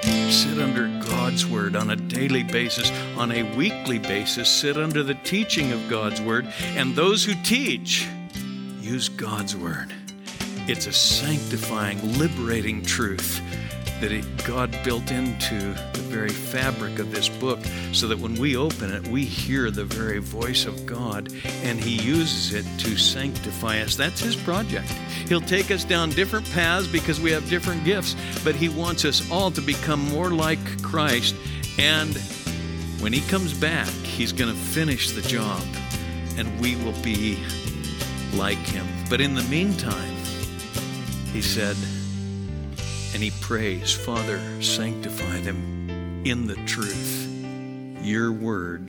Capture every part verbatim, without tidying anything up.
Sit under God's Word on a daily basis, on a weekly basis. Sit under the teaching of God's Word. And those who teach, use God's Word. It's a sanctifying, liberating truth that it, God built into the very fabric of this book so that when we open it, we hear the very voice of God, and He uses it to sanctify us. That's His project. He'll take us down different paths because we have different gifts, but He wants us all to become more like Christ, and when He comes back, He's going to finish the job, and we will be like Him. But in the meantime, He said, and he prays, Father, sanctify them in the truth. Your word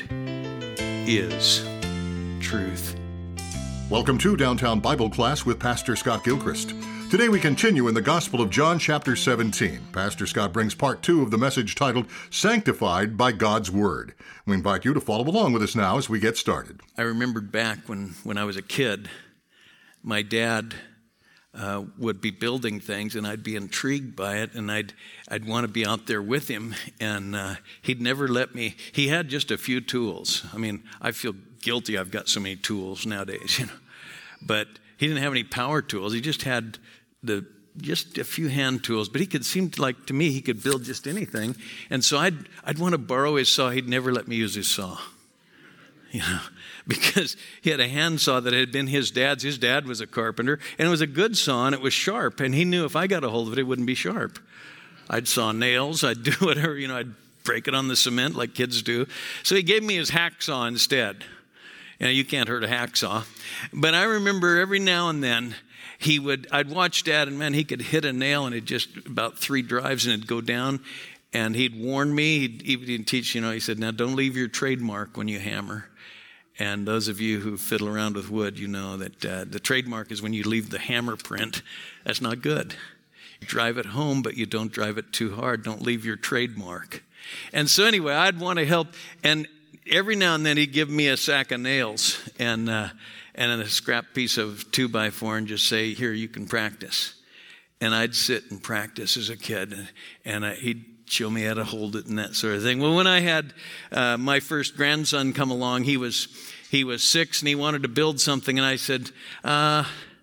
is truth. Welcome to Downtown Bible Class with Pastor Scott Gilchrist. Today we continue in the Gospel of John, chapter seventeen. Pastor Scott brings part two of the message titled, Sanctified by God's Word. We invite you to follow along with us now as we get started. I remembered back when, when I was a kid, my dad Uh, would be building things, and I'd be intrigued by it, and I'd I'd want to be out there with him, and uh, he'd never let me. He had just a few tools. I mean, I feel guilty I've got so many tools nowadays, you know. But he didn't have any power tools. He just had the just a few hand tools. But he could seem to, like to me he could build just anything, and so I'd I'd want to borrow his saw. He'd never let me use his saw, you know. Because he had a handsaw that had been his dad's. His dad was a carpenter, and it was a good saw, and it was sharp. And he knew if I got a hold of it, it wouldn't be sharp. I'd saw nails. I'd do whatever, you know, I'd break it on the cement like kids do. So he gave me his hacksaw instead. You know, you can't hurt a hacksaw. But I remember every now and then, he would, I'd watch Dad, and man, he could hit a nail, and it just about three drives, and it'd go down. And he'd warn me, he'd even teach, you know, he said, now don't leave your trademark when you hammer. And those of you who fiddle around with wood, you know that uh, the trademark is when you leave the hammer print. That's not good. You drive it home, but you don't drive it too hard. Don't leave your trademark. And so anyway, I'd want to help. And every now and then he'd give me a sack of nails and uh, and a scrap piece of two by four and just say, here, you can practice. And I'd sit and practice as a kid. And, and I, he'd show me how to hold it and that sort of thing. Well, when I had uh, my first grandson come along, he was he was six and he wanted to build something, and I said, uh,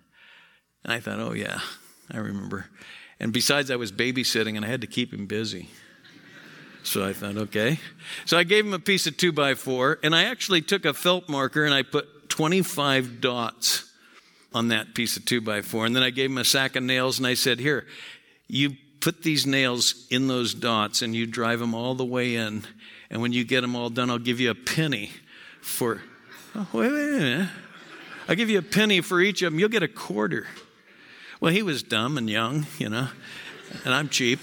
and I thought, oh yeah, I remember. And besides, I was babysitting and I had to keep him busy. So I thought, okay. So I gave him a piece of two by four, and I actually took a felt marker and I put twenty-five dots on that piece of two by four, and then I gave him a sack of nails and I said, here, you put these nails in those dots and you drive them all the way in. And when you get them all done, I'll give you a penny for, oh, wait, wait a minute. I'll give you a penny for each of them. You'll get a quarter. Well, he was dumb and young, you know, and I'm cheap.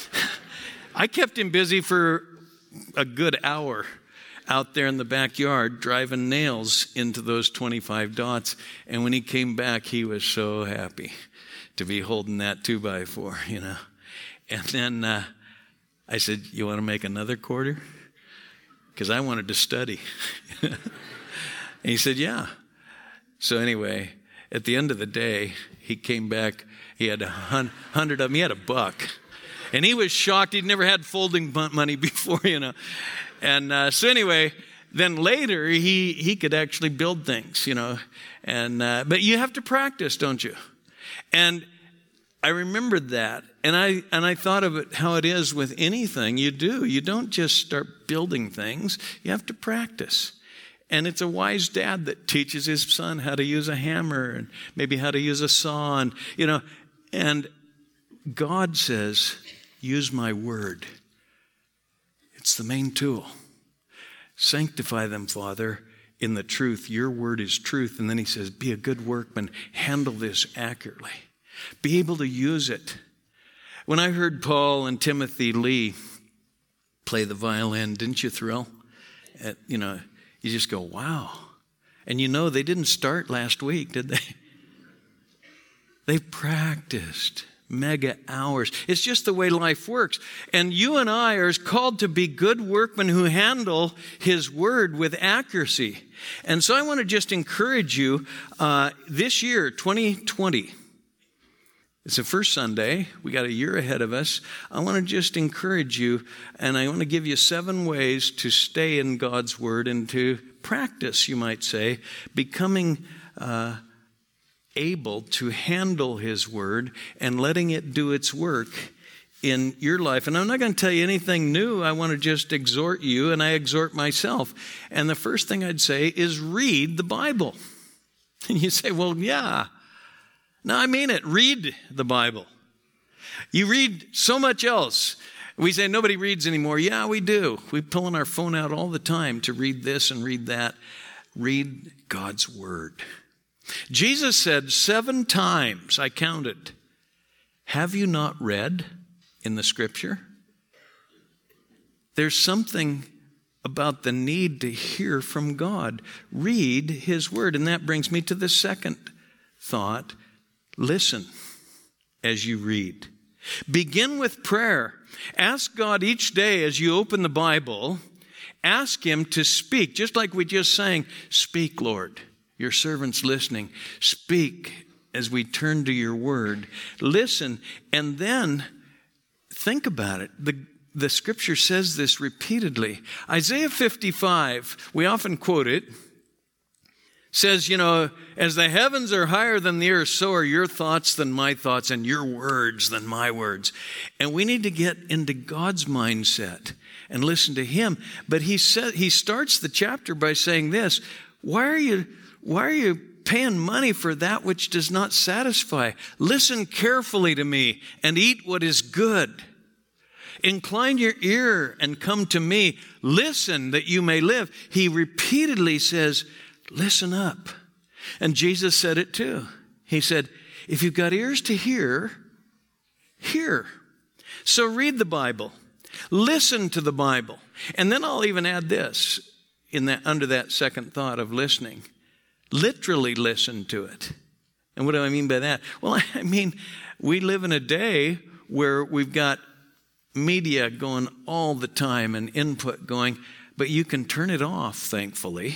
I kept him busy for a good hour out there in the backyard driving nails into those twenty-five dots. And when he came back, he was so happy to be holding that two by four, you know. And then uh, I said, you want to make another quarter? Because I wanted to study. And he said, yeah. So anyway, at the end of the day, he came back. He had a hun- hundred of them. He had a buck. And he was shocked. He'd never had folding money before, you know. And uh, so anyway, then later he, he could actually build things, you know. And uh, but you have to practice, don't you? And I remembered that, and I and I thought of it how it is with anything you do. You don't just start building things. You have to practice. And it's a wise dad that teaches his son how to use a hammer and maybe how to use a saw. And, you know, and God says, use my word. It's the main tool. Sanctify them, Father, in the truth. Your word is truth. And then he says, be a good workman. Handle this accurately. Be able to use it. When I heard Paul and Timothy Lee play the violin, didn't you thrill? At, you know, you just go, wow. And you know, they didn't start last week, did they? They practiced mega hours. It's just the way life works. And you and I are called to be good workmen who handle his word with accuracy. And so I want to just encourage you, uh, this year, twenty twenty, It's the first Sunday. We got a year ahead of us. I want to just encourage you, and I want to give you seven ways to stay in God's Word and to practice, you might say, becoming uh, able to handle His Word and letting it do its work in your life. And I'm not going to tell you anything new. I want to just exhort you, and I exhort myself. And the first thing I'd say is read the Bible. And you say, well, yeah. No, I mean it. Read the Bible. You read so much else. We say nobody reads anymore. Yeah, we do. We pull on our phone out all the time to read this and read that. Read God's Word. Jesus said seven times, I counted, have you not read in the Scripture? There's something about the need to hear from God. Read His Word. And that brings me to the second thought. Listen as you read. Begin with prayer. Ask God each day as you open the Bible, ask Him to speak. Just like we just sang, speak, Lord. Your servant's listening. Speak as we turn to your word. Listen, and then think about it. The, the Scripture says this repeatedly. Isaiah fifty-five, we often quote it, says, you know, as the heavens are higher than the earth, so are your thoughts than my thoughts and your words than my words. And we need to get into God's mindset and listen to Him. But he said, he starts the chapter by saying this, why are you, why are you paying money for that which does not satisfy? Listen carefully to me and eat what is good. Incline your ear and come to me. Listen that you may live. He repeatedly says, listen up. And Jesus said it too. He said, if you've got ears to hear, hear. So read the Bible. Listen to the Bible. And then I'll even add this in that under that second thought of listening. Literally listen to it. And what do I mean by that? Well, I mean, we live in a day where we've got media going all the time and input going, but you can turn it off, thankfully.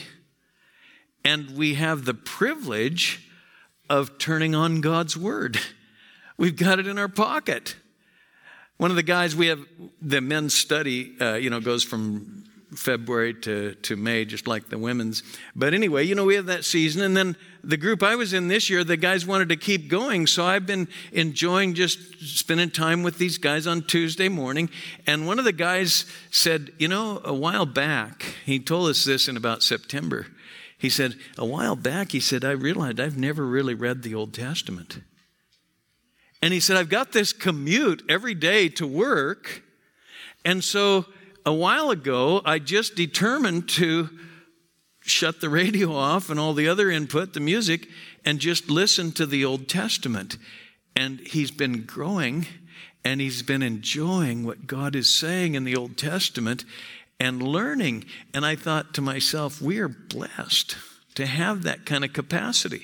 And we have the privilege of turning on God's Word. We've got it in our pocket. One of the guys we have, the men's study, uh, you know, goes from February to, to May, just like the women's. But anyway, you know, we have that season. And then the group I was in this year, the guys wanted to keep going. So I've been enjoying just spending time with these guys on Tuesday morning. And one of the guys said, you know, a while back, he told us this in about September. He said, a while back, he said, I realized I've never really read the Old Testament. And he said, I've got this commute every day to work. And so a while ago, I just determined to shut the radio off and all the other input, the music, and just listen to the Old Testament. And he's been growing, and he's been enjoying what God is saying in the Old Testament and learning. And I thought to myself, we are blessed to have that kind of capacity.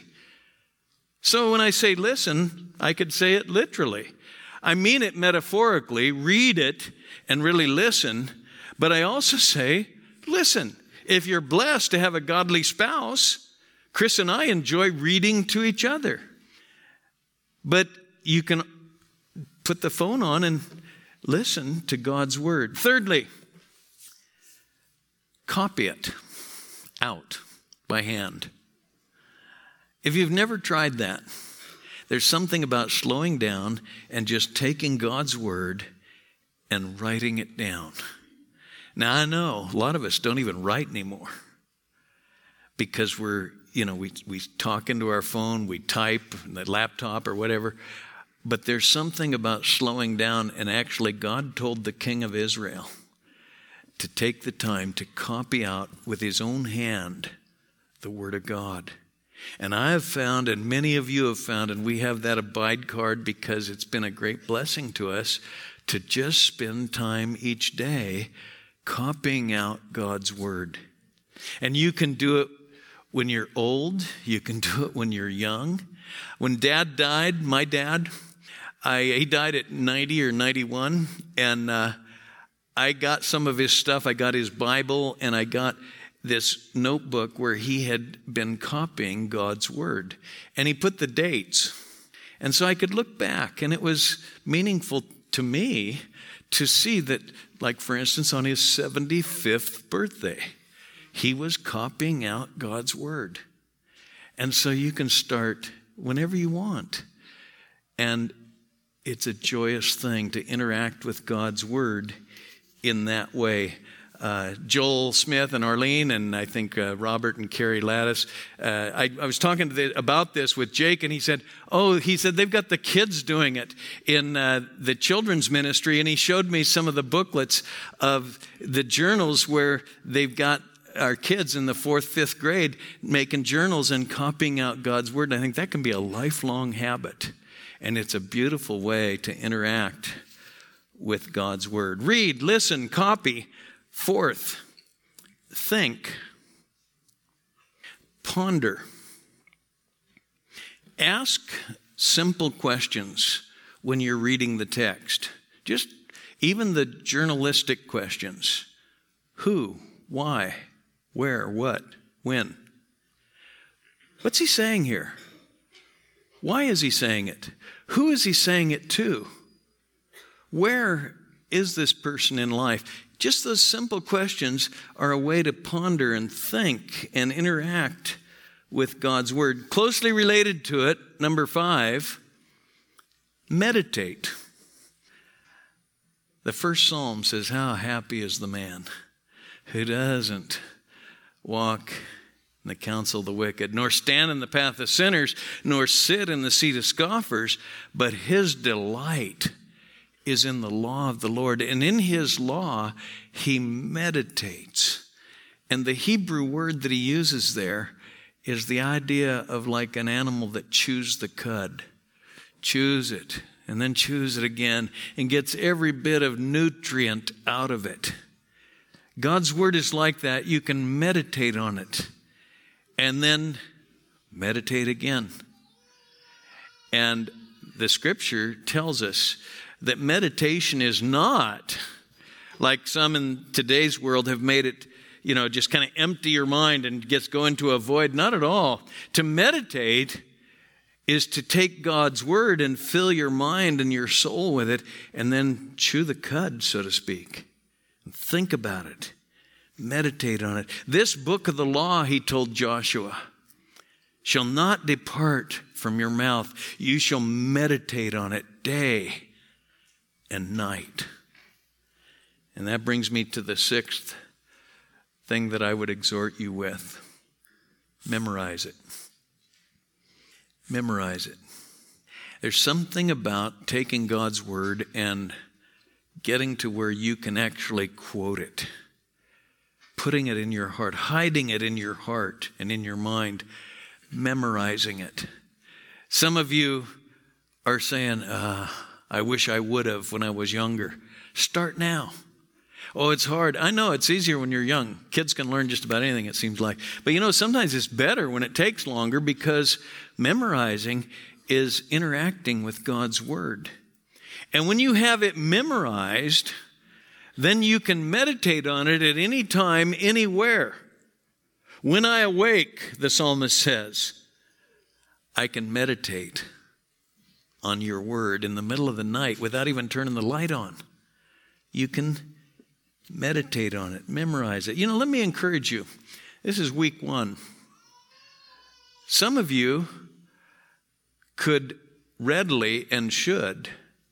So when I say listen, I could say it literally. I mean it metaphorically, read it and really listen. But I also say, listen, if you're blessed to have a godly spouse, Chris and I enjoy reading to each other. But you can put the phone on and listen to God's Word. Thirdly, copy it out by hand. If you've never tried that, there's something about slowing down and just taking God's Word and writing it down. Now, I know a lot of us don't even write anymore because we're, you know, we, we talk into our phone, we type, the laptop or whatever. But there's something about slowing down, and actually God told the king of Israel to take the time to copy out with his own hand the Word of God. And I have found, and many of you have found, and we have that abide card because it's been a great blessing to us to just spend time each day copying out God's Word. And you can do it when you're old. You can do it when you're young. When Dad died, my dad, I, he died at ninety or ninety-one, and uh, I got some of his stuff. I got his Bible, and I got this notebook where he had been copying God's Word. And he put the dates. And so I could look back, and it was meaningful to me to see that, like for instance, on his seventy-fifth birthday, he was copying out God's word. And so you can start whenever you want. And it's a joyous thing to interact with God's word in that way. Uh, Joel Smith and Arlene, and I think uh, Robert and Carrie Lattis. Uh, I, I was talking to the, about this with Jake, and he said, oh, he said they've got the kids doing it in uh, the children's ministry, and he showed me some of the booklets of the journals where they've got our kids in the fourth, fifth grade making journals and copying out God's word. And I think that can be a lifelong habit, and it's a beautiful way to interact with God's word. Read, listen, copy. Fourth, think, ponder. Ask simple questions when you're reading the text. Just even the journalistic questions. Who, why, where, what, when. What's he saying here? Why is he saying it? Who is he saying it to? Where is this person in life? Just those simple questions are a way to ponder and think and interact with God's word. Closely related to it, number five, meditate. The first psalm says, how happy is the man who doesn't walk in the counsel of the wicked, nor stand in the path of sinners, nor sit in the seat of scoffers, but his delight is in the law of the Lord, and in his law he meditates. And the Hebrew word that he uses there is the idea of like an animal that chews the cud. Chews it, and then chews it again, and gets every bit of nutrient out of it. God's word is like that. You can meditate on it, and then meditate again. And the scripture tells us that meditation is not like some in today's world have made it, you know, just kind of empty your mind and just go into a void. Not at all. To meditate is to take God's word and fill your mind and your soul with it, and then chew the cud, so to speak. And think about it. Meditate on it. This book of the law, he told Joshua, shall not depart from your mouth. You shall meditate on it day and night. And that brings me to the sixth thing that I would exhort you with. Memorize it. Memorize it. There's something about taking God's word and getting to where you can actually quote it, putting it in your heart, hiding it in your heart and in your mind, memorizing it. Some of you are saying, uh, I wish I would have when I was younger. Start now. Oh, it's hard. I know it's easier when you're young. Kids can learn just about anything, it seems like. But you know, sometimes it's better when it takes longer, because memorizing is interacting with God's word. And when you have it memorized, then you can meditate on it at any time, anywhere. When I awake, the psalmist says, I can meditate on your word in the middle of the night without even turning the light on. You can meditate on it, memorize it. You know, let me encourage you. This is week one. Some of you could readily and should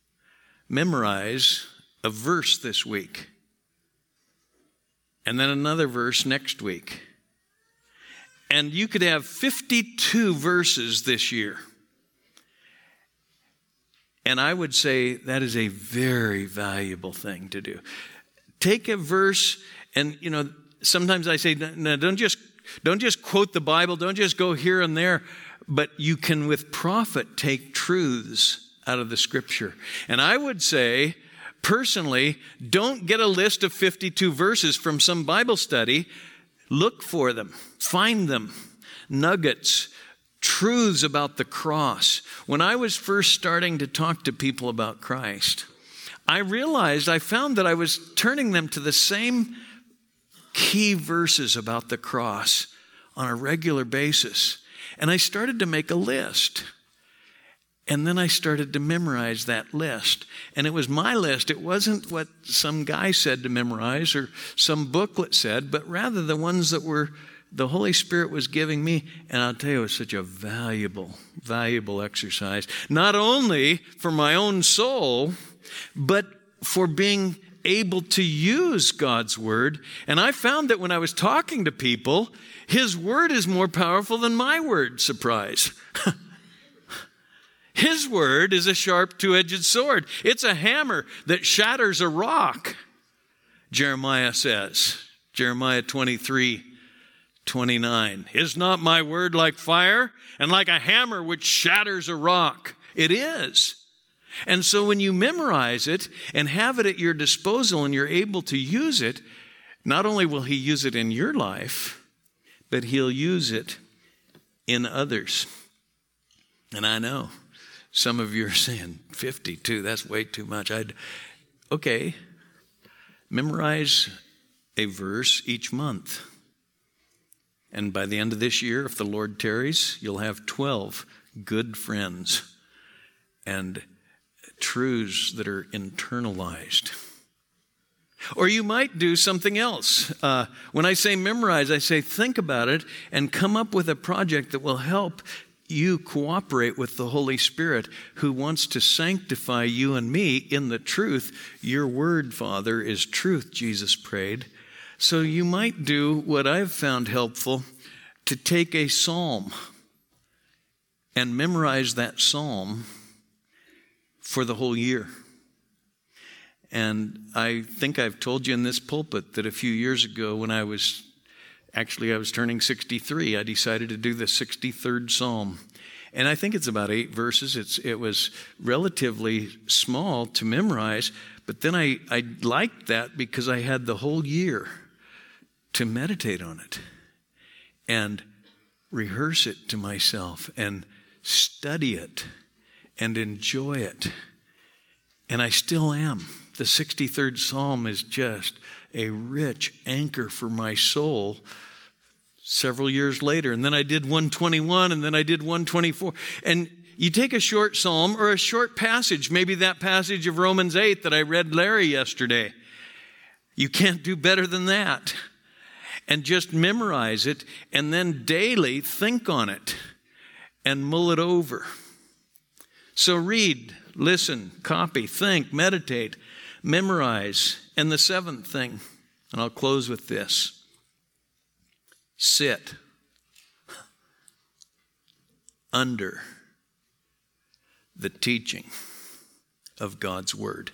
memorize a verse this week, and then another verse next week. And you could have fifty-two verses this year. And I would say that is a very valuable thing to do. Take a verse, and you know, sometimes I say, no, don't just don't just quote the Bible, don't just go here and there, but you can with profit take truths out of the scripture. And I would say, personally, don't get a list of fifty-two verses from some Bible study. Look for them, find them, nuggets, truths about the cross. When I was first starting to talk to people about Christ, I realized, I found that I was turning them to the same key verses about the cross on a regular basis. And I started to make a list. And then I started to memorize that list. And it was my list. It wasn't what some guy said to memorize or some booklet said, but rather the ones that were the Holy Spirit was giving me. And I'll tell you, it was such a valuable, valuable exercise. Not only for my own soul, but for being able to use God's word. And I found that when I was talking to people, his word is more powerful than my word. Surprise. His word is a sharp two-edged sword. It's a hammer that shatters a rock, Jeremiah says. Jeremiah twenty-three twenty-nine. Is not my word like fire and like a hammer which shatters a rock? It is. And so when you memorize it and have it at your disposal and you're able to use it, not only will he use it in your life, but he'll use it in others. And I know some of you are saying, fifty-two, that's way too much. I'd, okay, memorize a verse each month. And by the end of this year, if the Lord tarries, you'll have twelve good friends and truths that are internalized. Or you might do something else. Uh, when I say memorize, I say think about it and come up with a project that will help you cooperate with the Holy Spirit who wants to sanctify you and me in the truth. Your word, Father, is truth, Jesus prayed. So you might do what I've found helpful, to take a psalm and memorize that psalm for the whole year. And I think I've told you in this pulpit that a few years ago when I was, actually I was turning sixty-three, I decided to do the sixty-third Psalm. And I think it's about eight verses. It's, it was relatively small to memorize, but then I, I liked that because I had the whole year to meditate on it and rehearse it to myself and study it and enjoy it. And I still am. The sixty-third Psalm is just a rich anchor for my soul several years later. And then I did one twenty-one, and then I did one twenty-four. And you take a short psalm or a short passage, maybe that passage of Romans eight that I read Larry yesterday. You can't do better than that. And just memorize it, and then daily think on it and mull it over. So read, listen, copy, think, meditate, memorize. And the seventh thing, and I'll close with this: sit under the teaching of God's word.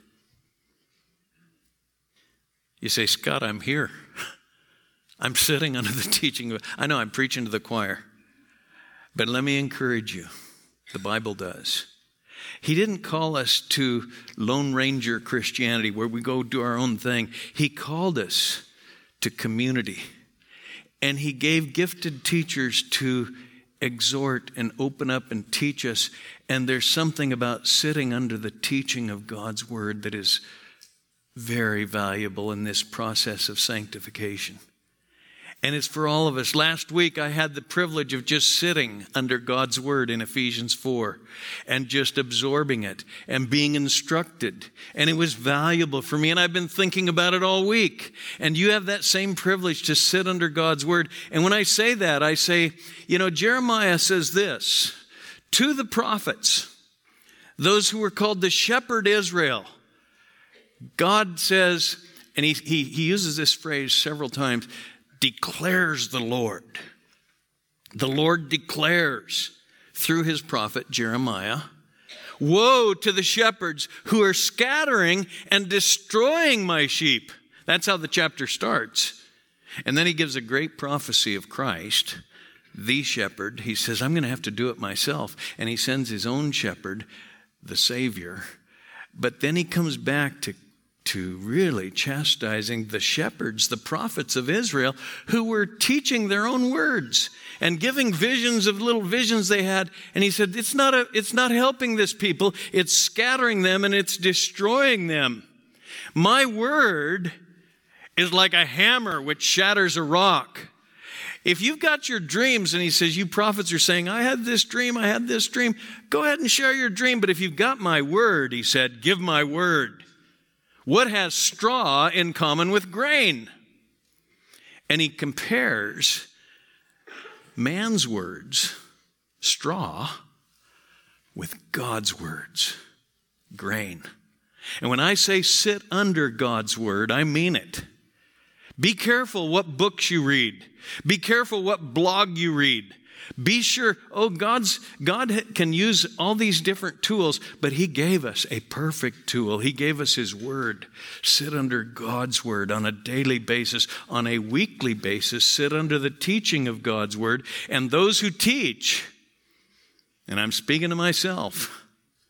You say, Scott, I'm here. I'm sitting under the teaching of, I know I'm preaching to the choir, but let me encourage you. The Bible does. He didn't call us to Lone Ranger Christianity where we go do our own thing. He called us to community. And he gave gifted teachers to exhort and open up and teach us. And there's something about sitting under the teaching of God's word that is very valuable in this process of sanctification. And it's for all of us. Last week, I had the privilege of just sitting under God's word in Ephesians four and just absorbing it and being instructed. And it was valuable for me. And I've been thinking about it all week. And you have that same privilege to sit under God's word. And when I say that, I say, you know, Jeremiah says this to the prophets, those who were called to shepherd Israel. God says, and he, he, he uses this phrase several times, declares the Lord. The Lord declares through his prophet Jeremiah, woe to the shepherds who are scattering and destroying my sheep. That's how the chapter starts. And then he gives a great prophecy of Christ, the shepherd. He says, I'm going to have to do it myself. And he sends his own shepherd, the Savior. But then he comes back to to really chastising the shepherds, the prophets of Israel, who were teaching their own words and giving visions of little visions they had. And he said, it's not a, it's not helping this people. It's scattering them and it's destroying them. My word is like a hammer which shatters a rock. If you've got your dreams, and he says, you prophets are saying, I had this dream, I had this dream, go ahead and share your dream. But if you've got my word, he said, give my word. What has straw in common with grain? And he compares man's words, straw, with God's words, grain. And when I say sit under God's word, I mean it. Be careful what books you read. Be careful what blog you read. Be sure, oh, God's God can use all these different tools, but he gave us a perfect tool. He gave us his word. Sit under God's word on a daily basis, on a weekly basis. Sit under the teaching of God's word. And those who teach, and I'm speaking to myself,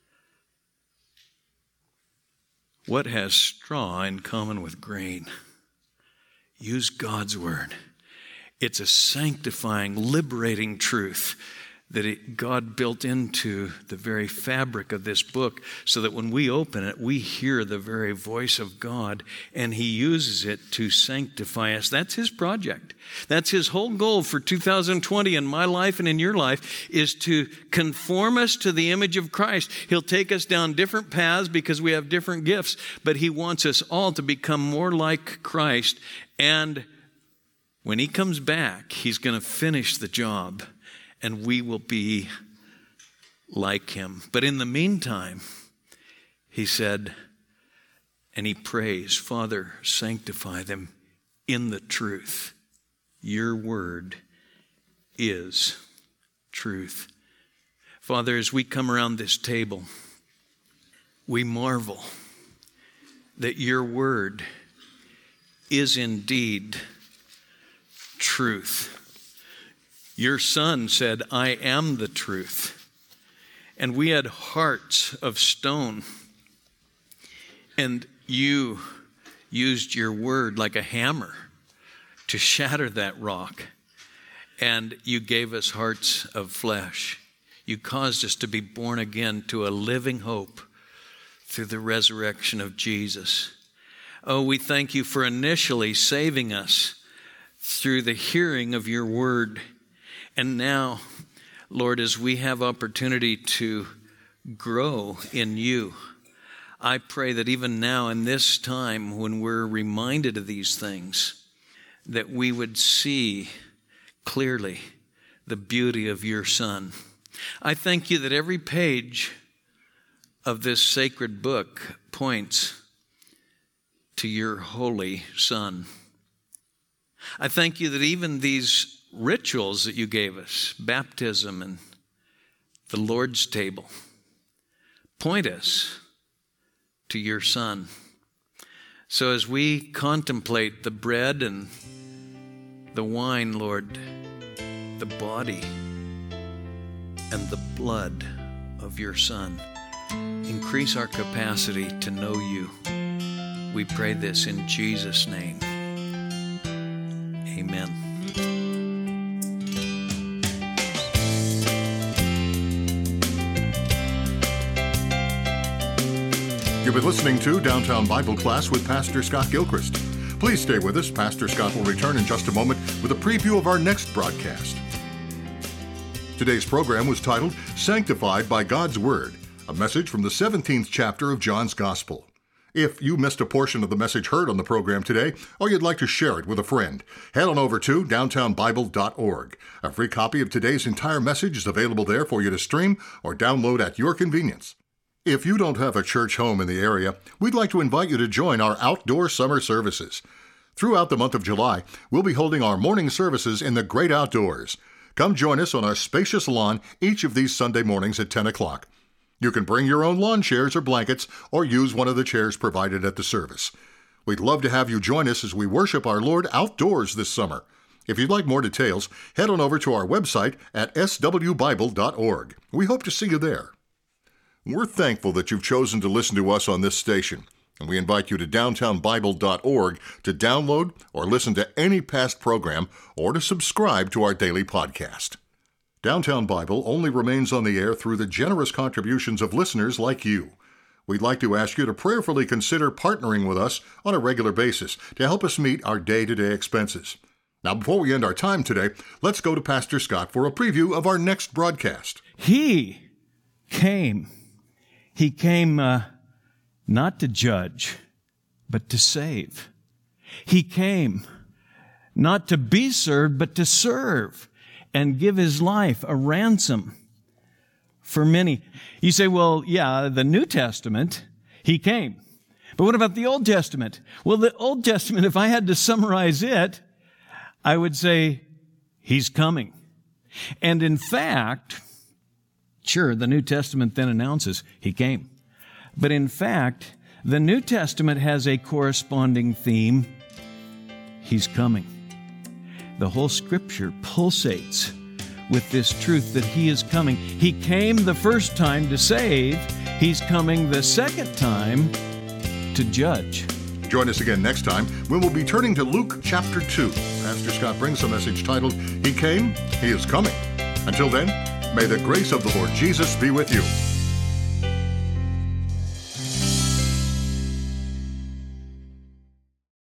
what has straw in common with grain? Use God's word. It's a sanctifying, liberating truth that it, God built into the very fabric of this book so that when we open it, we hear the very voice of God, and he uses it to sanctify us. That's his project. That's his whole goal for two thousand twenty in my life and in your life, is to conform us to the image of Christ. He'll take us down different paths because we have different gifts, but he wants us all to become more like Christ. And when he comes back, he's going to finish the job, and we will be like him. But in the meantime, he said, and he prays, Father, sanctify them in the truth. Your word is truth. Father, as we come around this table, we marvel that your word is indeed truth. Your son said, I am the truth. And we had hearts of stone. And you used your word like a hammer to shatter that rock. And you gave us hearts of flesh. You caused us to be born again to a living hope through the resurrection of Jesus. Oh, we thank you for initially saving us through the hearing of your word. And now, Lord, as we have opportunity to grow in you, I pray that even now in this time when we're reminded of these things, that we would see clearly the beauty of your Son. I thank you that every page of this sacred book points to your holy Son. I thank you that even these rituals that you gave us, baptism and the Lord's table, point us to your Son. So as we contemplate the bread and the wine, Lord, the body and the blood of your Son, increase our capacity to know you. We pray this in Jesus' name. Amen. You've been listening to Downtown Bible Class with Pastor Scott Gilchrist. Please stay with us. Pastor Scott will return in just a moment with a preview of our next broadcast. Today's program was titled Sanctified by God's Word, a message from the seventeenth chapter of John's Gospel. If you missed a portion of the message heard on the program today, or you'd like to share it with a friend, head on over to downtown bible dot org. A free copy of today's entire message is available there for you to stream or download at your convenience. If you don't have a church home in the area, we'd like to invite you to join our outdoor summer services. Throughout the month of July, we'll be holding our morning services in the great outdoors. Come join us on our spacious lawn each of these Sunday mornings at ten o'clock. You can bring your own lawn chairs or blankets or use one of the chairs provided at the service. We'd love to have you join us as we worship our Lord outdoors this summer. If you'd like more details, head on over to our website at s w bible dot org. We hope to see you there. We're thankful that you've chosen to listen to us on this station, and we invite you to downtown bible dot org to download or listen to any past program or to subscribe to our daily podcast. Downtown Bible only remains on the air through the generous contributions of listeners like you. We'd like to ask you to prayerfully consider partnering with us on a regular basis to help us meet our day-to-day expenses. Now, before we end our time today, let's go to Pastor Scott for a preview of our next broadcast. He came. He came uh, not to judge, but to save. He came not to be served, but to serve and give his life a ransom for many. You say, well, yeah, the New Testament, he came. But what about the Old Testament? Well, the Old Testament, if I had to summarize it, I would say he's coming. And in fact, sure, the New Testament then announces he came. But in fact, the New Testament has a corresponding theme. He's coming. The whole Scripture pulsates with this truth that he is coming. He came the first time to save. He's coming the second time to judge. Join us again next time when we'll be turning to Luke chapter two. Pastor Scott brings a message titled, He Came, He is Coming. Until then, may the grace of the Lord Jesus be with you.